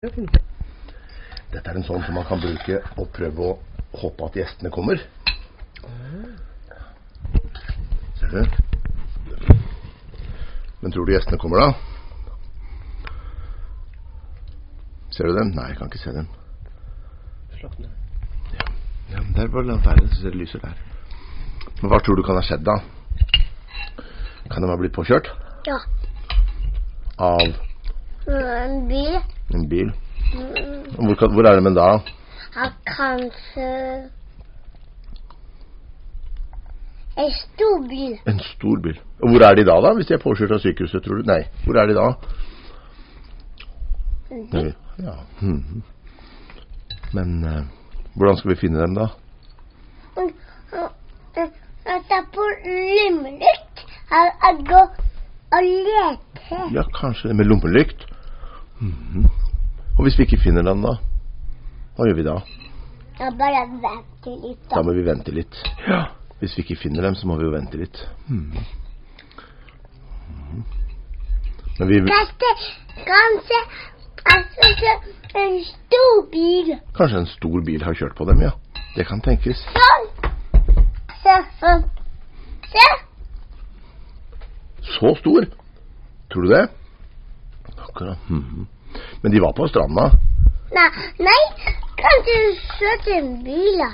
Dette er en sånn som man kan bruke og prøve å håpe at gjestene kommer. Ser du? Men tror du gjestene kommer da? Ser du dem? Nei, jeg kan ikke se dem. Slokk ned. Ja, men der var det være, så ser det lyser der. Men hva tror du kan ha skjedd da? Kan de ha blitt påkjørt? Ja. Av? En bil. En bil? Hvor er det med da? Ja, kanskje en stor bil. En stor bil. Og hvor er de da, hvis de er påkjørt av sykehuset, tror du? Nei, hvor er de da? Ja. Men hvordan skal vi finne dem da? Det er på lommelykt. Jeg går og leter. Ja, kanskje med lommelykt. Og hvis vi ikke finner dem da, hva gjør vi da? Jeg bare venter litt Da må vi vente litt. Ja. Hvis vi ikke finner dem, så må vi jo vente litt. Men vi... Kanskje en stor bil. Kanskje en stor bil har kjørt på dem, ja. Det kan tenkes. Sånn. Se. Så stor? Tror du det? Akkurat. Men de var på stranda. Nei, kanskje du kjørte en bil da.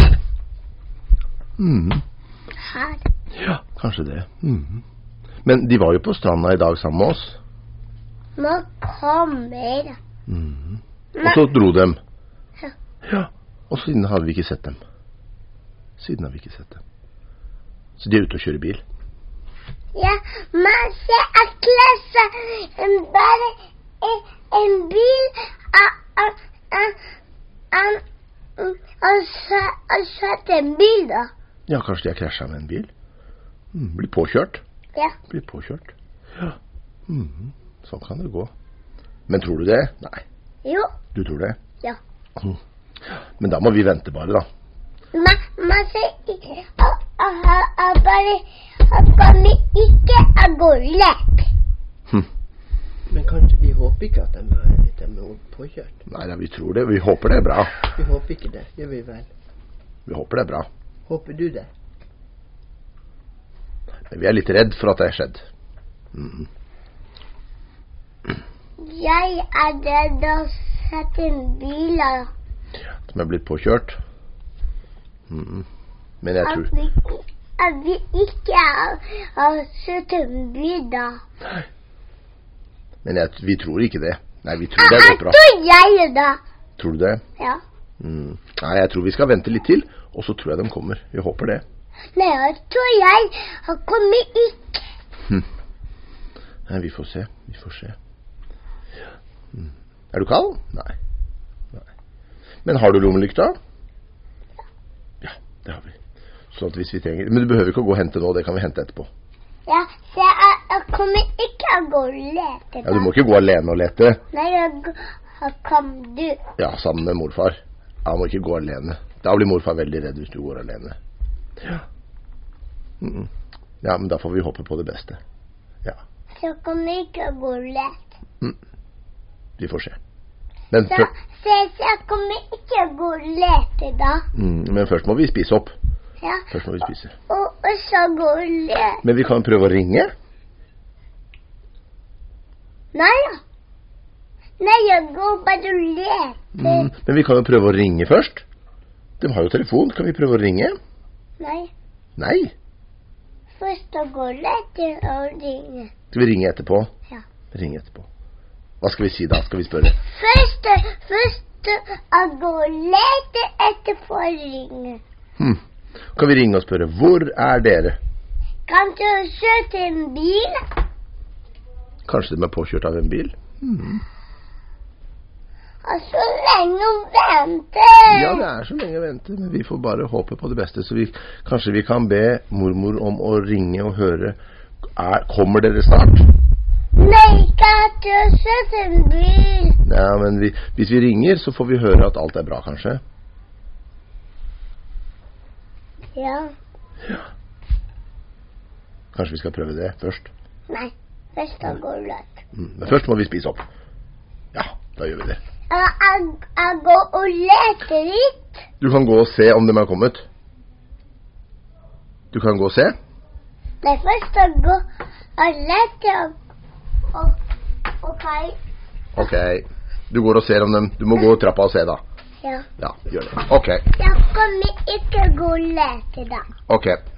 Her. Ja, kanskje det. Men de var jo på stranda i dag sammen med oss. Nå kommer. Og så dro dem. Ja. Ja, og siden hadde vi ikke sett dem. Så de er ute og kjører bil. Ja, men se, jeg klasser bare en bil og kjørte en bil da. Ja, kanskje de har krasjet med en bil. Blir påkjørt. Ja. Ja. Sånn kan det gå. Men tror du det? Nei. Jo. Du tror det? Ja. Men da må vi vente bare da. Men se, jeg kan ikke gå lett. Men kanskje vi håper ikke at de er påkjørt. Nei, vi tror det. Vi håper det er bra. Vi håper ikke det, gjør vi vel? Vi håper det er bra. Håper du det? Men vi er litt redd for at det er skjedd. Jeg er redd å sette en bil da. Som er blitt påkjørt. Men jeg tror... Jeg vil ikke ha sette en bil da. Nei. Men vi tror ikke det. Nei, vi tror det går bra. Jeg tror jeg da. Tror du det? Ja. Nei, jeg tror vi skal vente litt til, og så tror jeg de kommer. Vi håper det. Nei, jeg tror jeg kommer ikke. Nei, vi får se. Er du kald? Nei. Men har du lommelykta? Ja, det har vi. Så at hvis vi trenger... Men du behøver ikke å gå og hente nå, det kan vi hente etterpå. Ja, så jeg kommer ikke å gå og lete da. Ja, du må ikke gå alene og lete. Nei, kom du. Ja, sammen med morfar. Han må ikke gå alene. Da blir morfar veldig redd hvis du går alene. Ja. Ja, men da får vi håpe på det beste. Ja. Så jeg kommer ikke å gå og lete. Vi får se. Men så jeg kommer ikke å gå og lete da. Men først må vi spise opp. Ja. Først må vi spise. Og så gå og lete. Men vi kan prøve å ringe. Nei da. Nei, jeg går bare og leter. Men vi kan jo prøve å ringe først. De har jo telefon. Kan vi prøve å ringe? Nei. Først å gå og lete og ringe. Skal vi ringe etterpå? Ja. Ringe etterpå. Hva skal vi si da? Skal vi spørre? Først å gå og lete etterpå å ringe. Kan vi ringe og spørre, hvor er dere? Kan du kjøre en bil? Kanskje de er påkjørt av en bil? Og så lenge å vente. Ja, det er så lenge å vente, men vi får bare håpe på det beste. Så kanskje vi kan be mormor om å ringe og høre, kommer dere snart? Nei, kan du kjøre en bil? Ja, men hvis vi ringer, så får vi høre at alt er bra, kanskje. Ja. Kanskje vi skal prøve det først? Nei, først å gå og lete. Men først må vi spise opp. Ja, da gjør vi det. Jeg går og leter litt. Du kan gå og se om de er kommet. Du kan gå og se. Det er først å gå og lete ok. Ok. Du går og ser om dem. Du må gå trappa og se da. Ja. Ja, gjør det. Ok. Jeg kommer ikke gå og lete da. Ok.